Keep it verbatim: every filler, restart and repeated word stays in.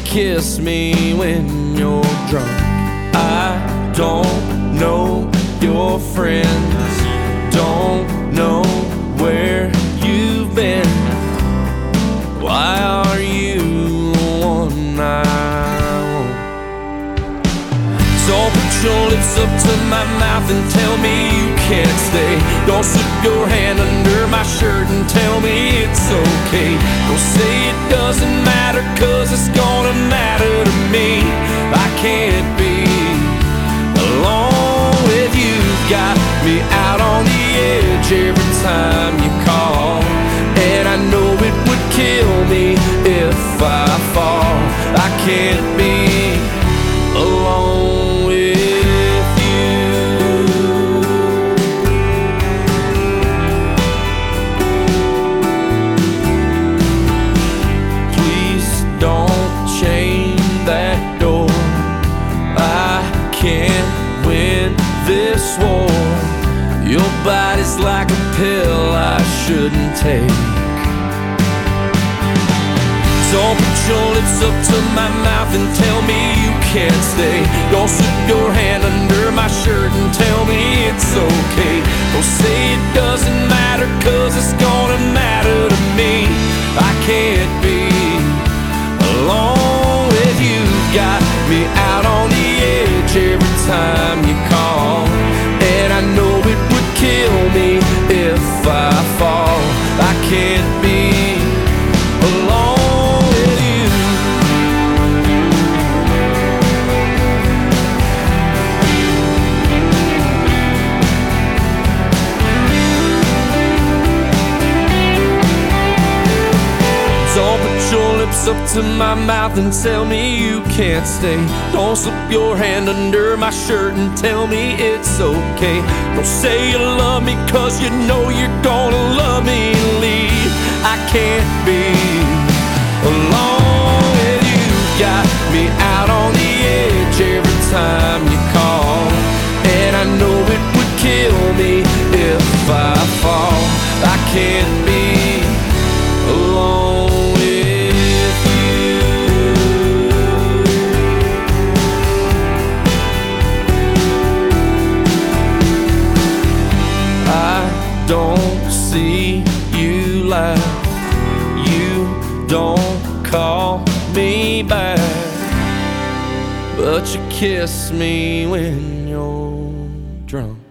kiss me when you're drunk. I don't know your friends, don't know where you've been. Why are you the one I want? Don't put your lips up to my mouth and tell me you can't stay. Don't slip your hand under my shirt and tell me it's okay. Don't say it doesn't matter, cause it's gonna matter to me. I can't be alone with you. Got me out on the edge every time you call, and I know it would kill me if I fall. I can't be alone with you. Please don't chain that door. I can't win this war. Your body's like a pill I shouldn't take. Don't put your lips up to my mouth and tell me you can't stay. Don't slip your hand under my shirt and tell me it's okay. Don't say it doesn't matter, cause it's gonna matter to me. I can't be alone with you. Got me out on the edge every time you call, and I know it would kill me if I fall. I can't be alone. Don't put your lips up to my mouth and tell me you can't stay. Don't slip your hand under my shirt and tell me it's okay. Don't say you love me, cause you know you're gonna love me and leave. I can't be alone with you. Got me out on the edge every time you call, and I know it would kill me if I fall. I can't be alone. Don't see you laugh, you don't call me back, but you kiss me when you're drunk.